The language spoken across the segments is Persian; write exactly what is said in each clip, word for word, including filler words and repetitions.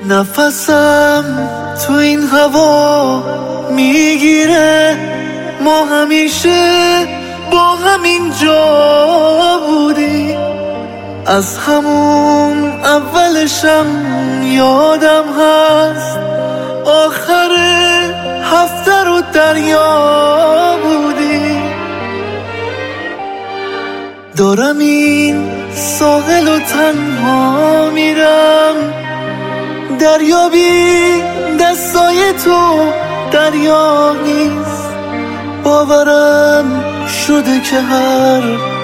نفسم تو این هوا میگیره، ما همیشه با همین جا بودی. از همون اولشم یادم هست، آخر هفته رو دریا بودی. دارم این ساحل و تنها میرم، دریا بی دستای تو دریا نیست. باورم شده که هر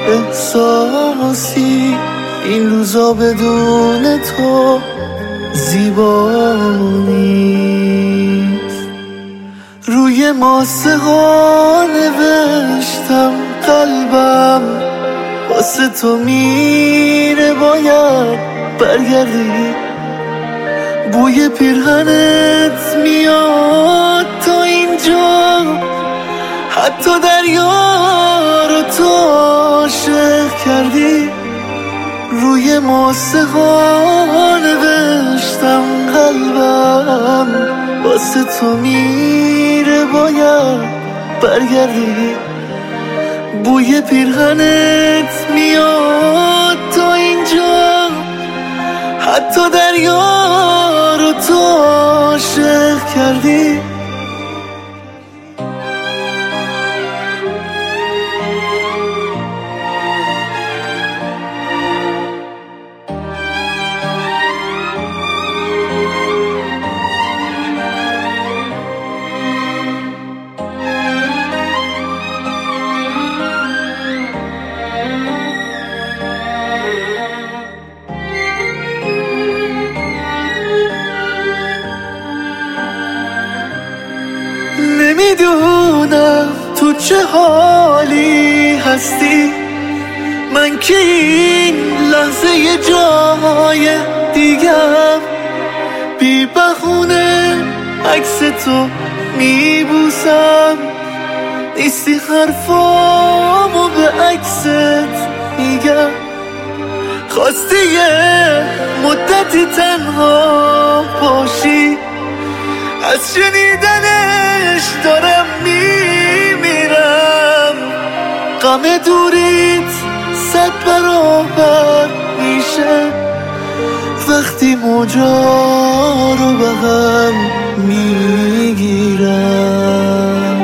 احساسی این روزا بدون تو زیبا نیست. روی ماسه ها نوشتم قلبم واسه تو میره، باید برگردی. بوی پیرهنت میاد تا اینجا، حتی دریا رو تو عاشق کردی. روی ماسه ها نوشتم قلبم واسه تو میره، باید برگردی. بوی پیرهنت میاد تا اینجا، حتی دریا رو تو عاشق کردی. نمیدونم تو چه حالی هستی، من که این لحظه یه جای دیگم. بی بهونه عکس تو میبوسم، نیستی حرفامو به عکست میگم. خواستی یه مدتی تنها باشی، از شنیدنش دارم میمیرم. غم دوریت صد برابر میشه وقتی موجا رو به هم میگیرم.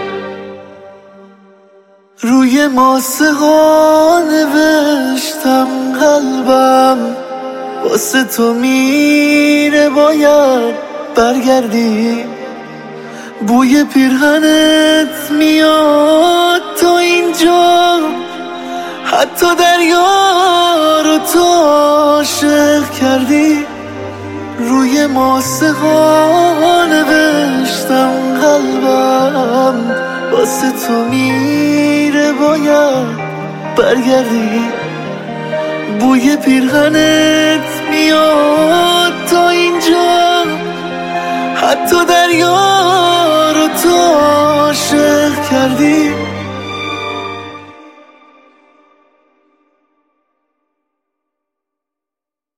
روی ماسه ها نوشتم قلبم واسه تو میره، باید برگردی. بوی پیرهنت میاد تا اینجا، حتی دریا رو تو عاشق کردی. روی ماسه ها نوشتم قلبم واسه تو میره، باید برگردی. بوی پیرهنت میاد تا اینجا، حتی دریا رو تو عاشق کردی.